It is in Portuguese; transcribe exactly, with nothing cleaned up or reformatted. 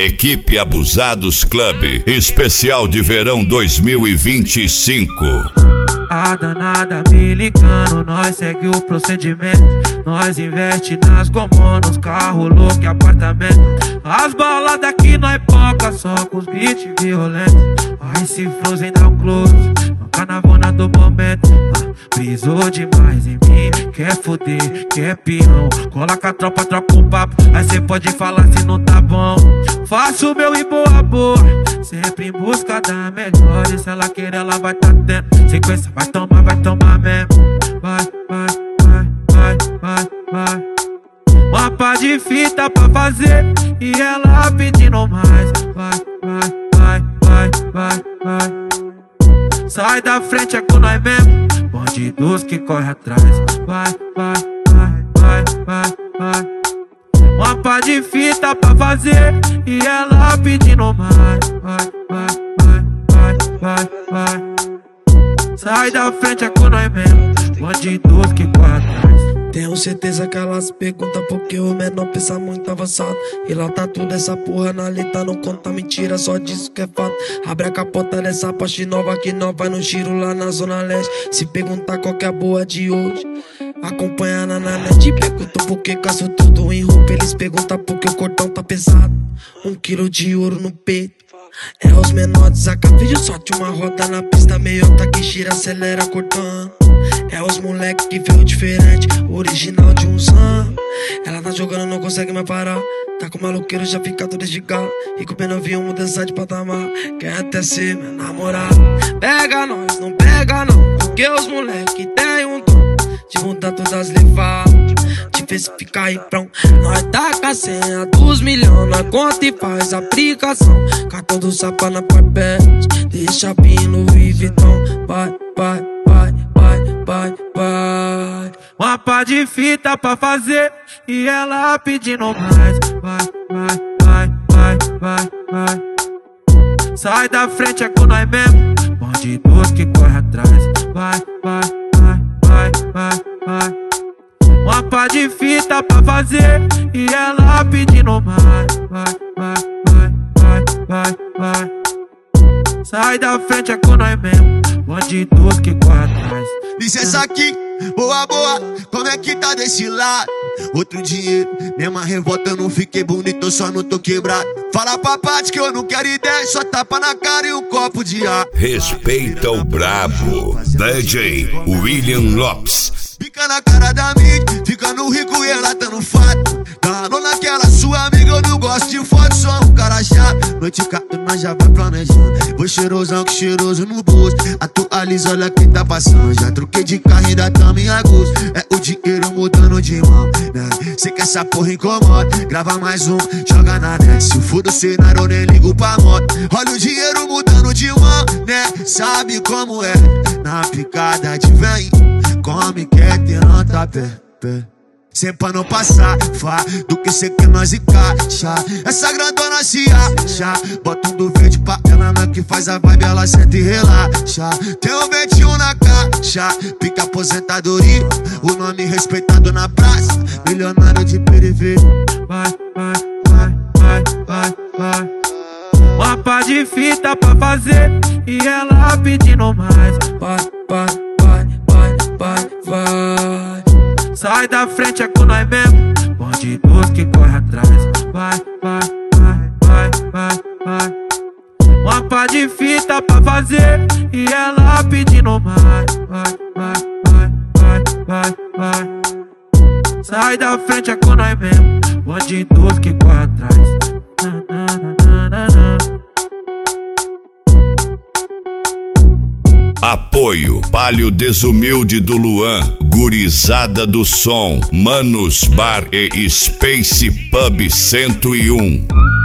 Equipe Abusados Club, especial de verão dois mil e vinte e cinco. A danada me ligando, nós segue o procedimento. Nós investe nas gomonas, carro louco e apartamento. As baladas aqui nós poca, só com os beats violentos. Aí se Frozen dá um close, no carnavona do momento. ah, Brisou demais em mim, quer foder, quer pirão. Cola com a tropa, troca um papo, aí cê pode falar se não tá bom. Faço o meu e boa boa, sempre em busca da melhor. E se ela querer ela vai tá tendo sequência, vai tomar, vai tomar mesmo. Vai, vai, vai, vai, vai, vai. Mapa de fita pra fazer e ela pedindo mais. Vai, vai, vai, vai, vai, vai. Sai da frente, é com nós mesmo, bandidos que corre atrás. Vai, vai, vai, vai, vai, vai. Mapa de fita pra fazer e ela pedindo mais. Vai, vai, vai, vai, vai, vai. Sai da frente, é com nós mesmo, bandidos que corre atrás. Tenho certeza que elas perguntam porque o menor pensa muito avançado. E lá tá tudo essa porra na letra, não conta mentira, só disso que é fato. Abre a capota dessa Porsche nova que nós vai no giro lá na zona leste. Se perguntar qual que é a boa de hoje, acompanha na net. Perguntam por que caço tudo em roupa, eles perguntam por que o cordão tá pesado. Um quilo de ouro no peito, é os menores, saca vídeo, sorte uma roda na pista, meiota que gira, acelera cortando. É os moleque que veio diferente, original de uns anos. Ela tá jogando, não consegue mais parar. Tá com maloqueiro, já fica todo desligado. E com o pena avião, mudança de patamar. Quer até ser meu namorado. Pega nós, não pega não, porque os moleque tem um dom de mudar todas as levadas, de ver se fica aí pronto. Nós tá com a senha dos milhões, nós conta e faz aplicação. Cartão do sapa na papete, deixa pino e Vitão. Vai, vai, vai, vai, vai, vai. Mapa de fita pra fazer e ela pedindo mais. Vai, vai, vai, vai, vai, vai. Sai da frente, é com nós mesmo, bandidos que corre atrás. Vai, vai, vai, vai, vai, vai. Mapa de fita pra fazer e ela pedindo mais. Vai, vai, vai, vai, vai, vai. Sai da frente, é com nós mesmo, bandidos que corre atrás. Licença aqui, boa, boa, como é que tá desse lado? Outro dinheiro, mesma revolta, eu não fiquei bonito, eu só não tô quebrado. Fala pra parte que eu não quero ideia, só tapa na cara e um copo de ar. Respeita o brabo, D J William Lopes. Fica na cara da mídia, fica no rico e ela tá no fato. Tá naquela sua amiga, eu não gosto de foto, sou um cara chato. Noite cato, nós já vai planejando. Vou cheirosão que cheiroso no bolso. Atualiza, olha quem tá passando. Já troquei de carro, ainda tamo em agosto. É o dinheiro mudando de mão, né? Sei que essa porra incomoda. Grava mais um, joga na net. Se for do cenário, eu nem ligo pra moto. Olha o dinheiro mudando de mão, né? Sabe como é? Na picada de vem, come, quer ter nota pé, pé. Sempre pra não passar, fá, do que cê quer nós encaixa. Essa grandona se acha, bota um do verde pra ela, na que faz a vibe, ela senta e relaxa. Tem um vinte e um na caixa, pica aposentadoria, o nome respeitado na praça, milionário de periferia. Vai, vai, vai, vai, vai, vai. Mapa de fita pra fazer e ela pedindo mais. Vai, vai, vai, vai, vai, vai. Sai da frente, é com nós mesmo, bandidos que corre atrás. Vai, vai, vai, vai, vai, vai. Mapa de fita pra fazer e ela pedindo mais. Vai, vai, vai, vai, vai, vai. Sai da frente, é com nós mesmo, bandidos que corre atrás. Na, na, na, na, na. Apoio Palio Desumilde do Luan, Gurizada do Som, Manos Bar e Space Pub cento e um.